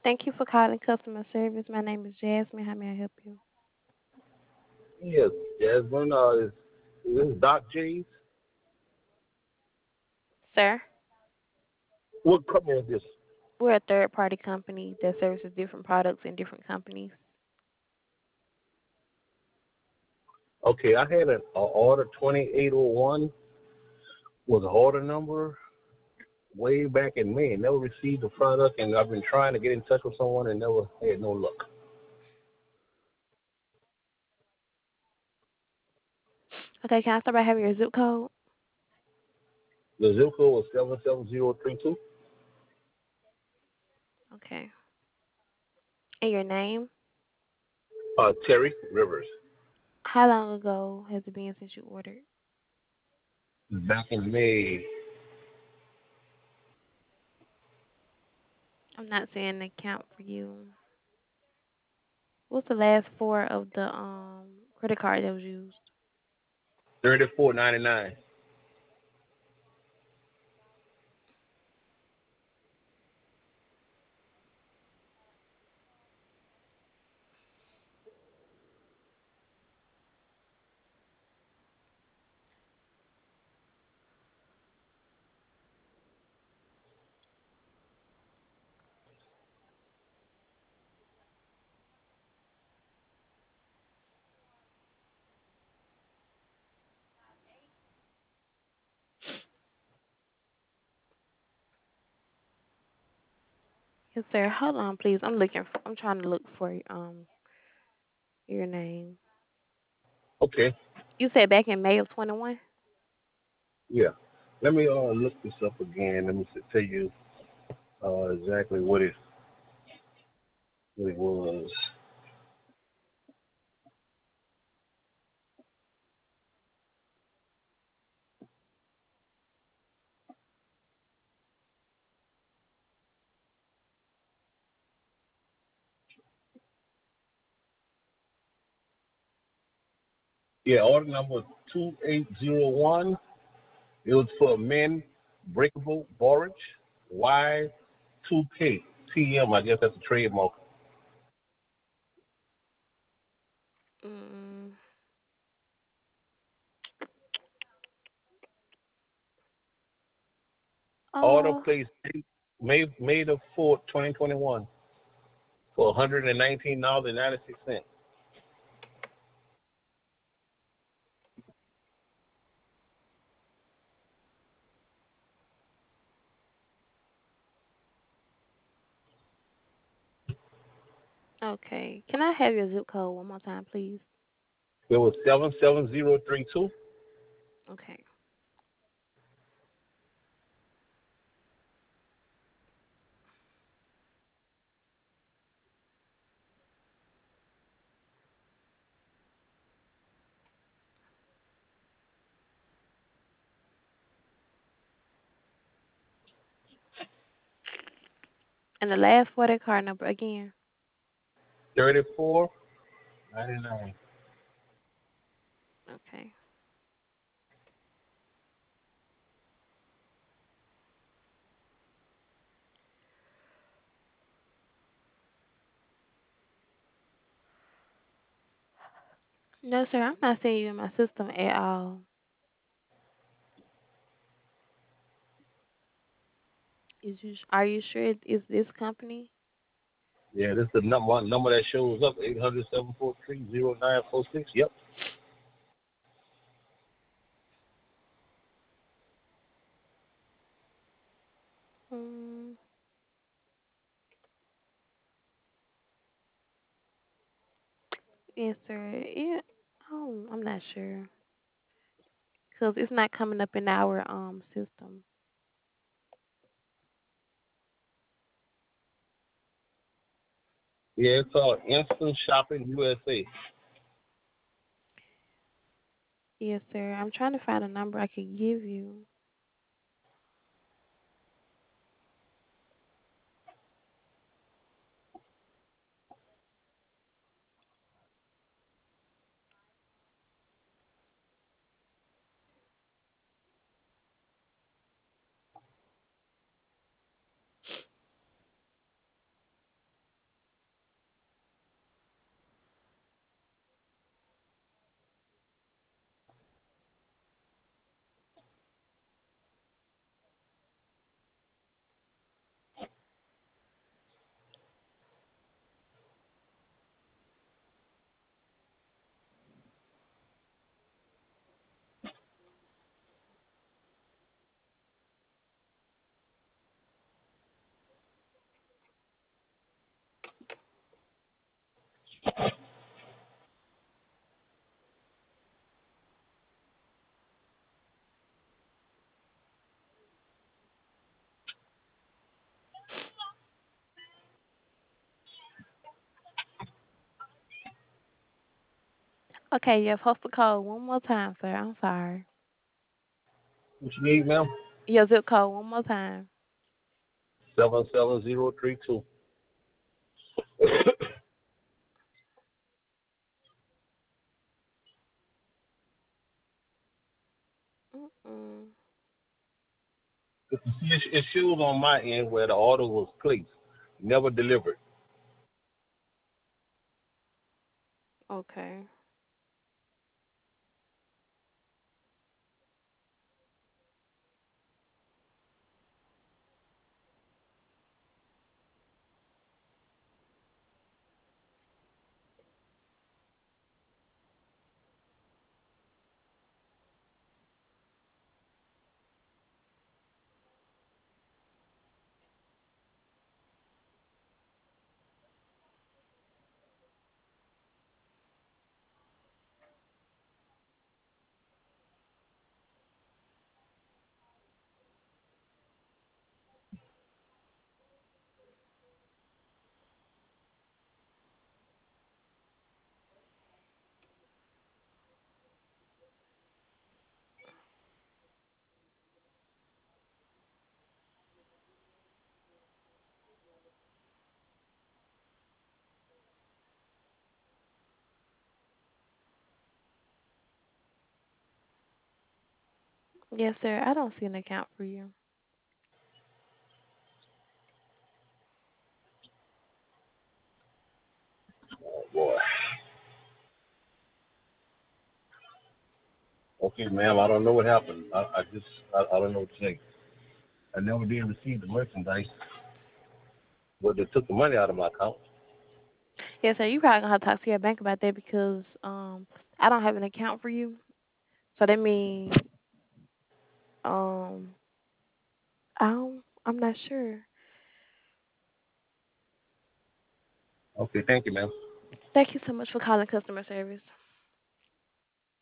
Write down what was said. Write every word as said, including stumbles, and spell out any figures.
Thank you for calling customer service. My name is Jasmine. How may I help you? Yes, Jasmine. Uh, is, is this Doc J's? Sir, What company is this? we're a third party company that services different products and different companies. Okay, I had an a order twenty-eight oh one was an order number way back in May. Never received the product, and I've been trying to get in touch with someone and never had no luck. Okay, can I start by having your zip code? The zip code was seven seven zero three two. Okay. And your name? Uh, Terry Rivers. How long ago has it been since you ordered? Back in May. I'm not seeing the account for you. What's the last four of the um credit card that was used? thirty-four ninety-nine. Yes, sir. Hold on, please. I'm looking. For, I'm trying to look for um your name. Okay, You said back in May of twenty-one. yeah. Let me uh, look this up again. Let me s- tell you uh, exactly what it, what it was. Yeah, order number two eight zero one. It was for men breakable borage Y two K T M. I guess that's a trademark. Mm. Order Oh, placed May May the fourth, twenty twenty one, for one hundred and nineteen dollars and ninety six cents. okay. Can I have your zip code one more time, please? It was seven seven zero three two. Okay. And the last four that card number again. thirty four ninety nine. Okay. No, sir, I'm not seeing you in my system at all. Is you? Are you sure it is this company? Yeah, this is the number number that shows up, eight hundred seven four three zero nine four six. Yep. Mm, yes, sir. Yeah. Oh, I'm not sure because it's not coming up in our um system. Yeah, it's called Instant Shopping U S A. Yes, sir. I'm trying to find a number I could give you. Okay, your postal code one more time, sir. I'm sorry. What you need, ma'am? Your zip code one more time. Seven seven zero three two. Mm-mm. It, it shows on my end where the order was placed, never delivered. Okay. Yes, sir. I don't see an account for you. Oh boy. Okay, ma'am. I don't know what happened. I, I just I, I don't know what to say. I never did receive the merchandise, but they took the money out of my account. Yes, sir. You probably gonna have to talk to your bank about that because um I don't have an account for you. So that means um I don't, I'm not sure. Okay, thank you, ma'am. Thank you so much for calling customer service.